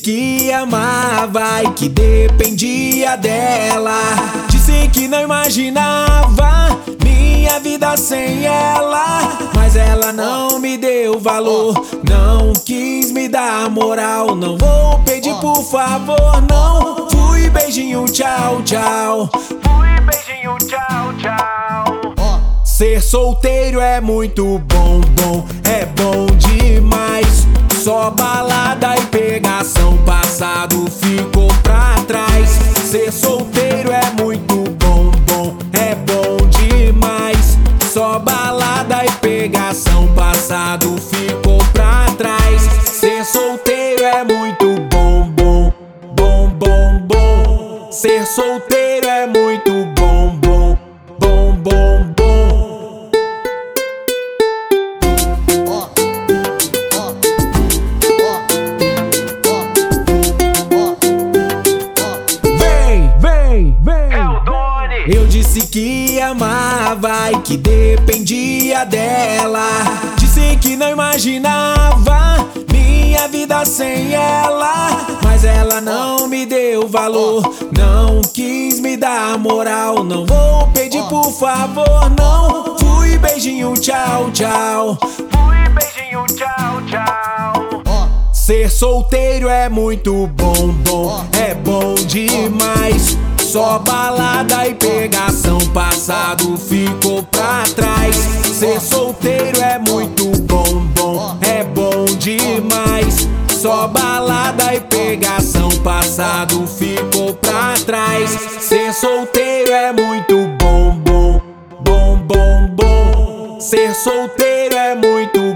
que amava e que dependia dela. Disse que não imaginava minha vida sem ela, mas ela não me deu valor, não quis me dar moral. Não vou pedir por favor, não. Fui, beijinho, tchau, tchau. Fui, beijinho, tchau, tchau. Ser solteiro é muito bom, bom, é bom demais. Só balada e pegação, passado ficou pra trás. Ser solteiro é muito bom, bom, é bom demais. Só balada e pegação, passado ficou pra trás. Ser solteiro é muito bom, bom, bom, bom, bom. Ser solteiro é muito bom, bom, bom, bom, bom. Eu disse que amava e que dependia dela. Disse que não imaginava minha vida sem ela, mas ela não me deu valor, não quis me dar moral. Não vou pedir por favor, não. Fui, beijinho, tchau, tchau. Fui, beijinho, tchau, tchau. Ser solteiro é muito bom, bom, é bom demais. Só balada e pegação, passado ficou pra trás. Ser solteiro é muito bom, bom, é bom demais. Só balada e pegação, passado ficou pra trás. Ser solteiro é muito bom, bom, bom, bom, bom. Ser solteiro é muito